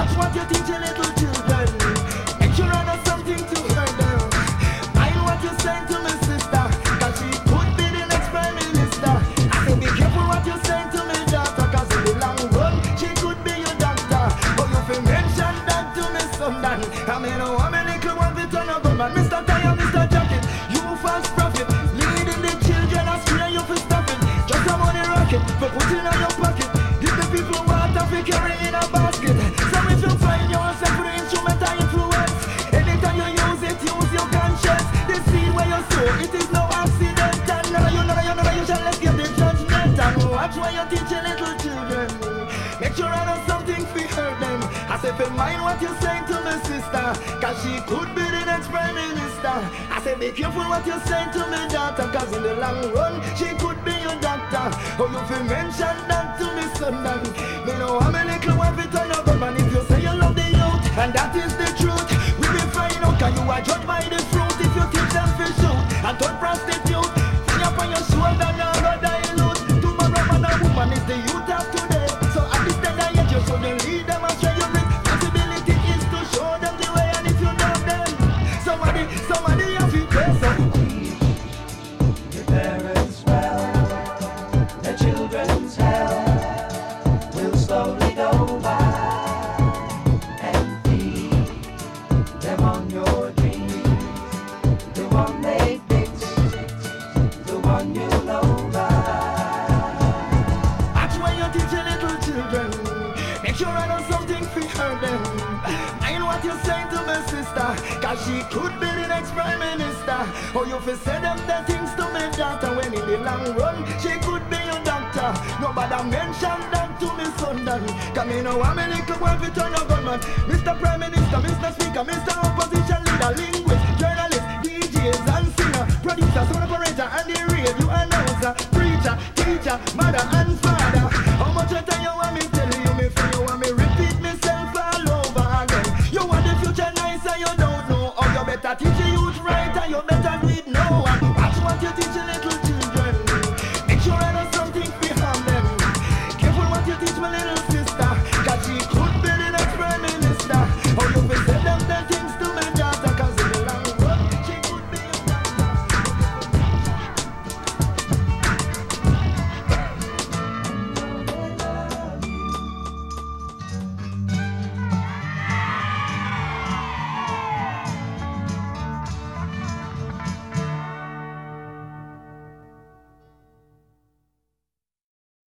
Watch what you teach your little children. Make sure I know something to hurt them. Mind what you say to me sister, cause she could be the next prime minister. I say be careful what you say to me daughter, cause in the long run she could be your doctor. But you fi mention that to me son Dan. I mean how many little one fit on a gunman. Mr. Tire, Mr. Jacket, you false prophet, leading the children astray, you fi stop it. Just a money rocket for putting on your pocket. Give the people water fi carry in a basket. So if you find yourself with instrument and influence, anytime you use it, use your conscience. The seed where you sow, it is no accident. And none of you shall escape the judgment. And watch where you teach your little children. Make sure I know something fi hurt them. I say fi mind what you say to me sister, cause she could be the next prime minister. I say be careful what you say to me daughter, cause in the long run she could be your doctor. Oh, you fi mention that to me son Dan. Me know how many little one fit on your gunman. If you say you love the youth, and that is the truth, we will find out, can you are judged by the fruit. If you teach them fi shoot and turn prostitute, fling up on your shoulder now go dilute. Tomorrow man or woman is the youth of today. So at this tender age you shouldn't lead them astray. Your responsibility is to show them the way, and if you love them, somebody have to pay some. Your parents well, their children's hell will slowly go by, and feed them on your dreams. The one they fix, the one you know by. Watch when you teach your little children. Make sure I know something fi hurt them. Mind what you say to my sister, cause she could be the next prime minister. Or you fi say them the things to me daughter, when in the long run she could be your doctor. Nobody mention that to me son Dan. Cause me know how many little one fit on your gunman. Mr. Prime Minister, Mr. Speaker, Mr.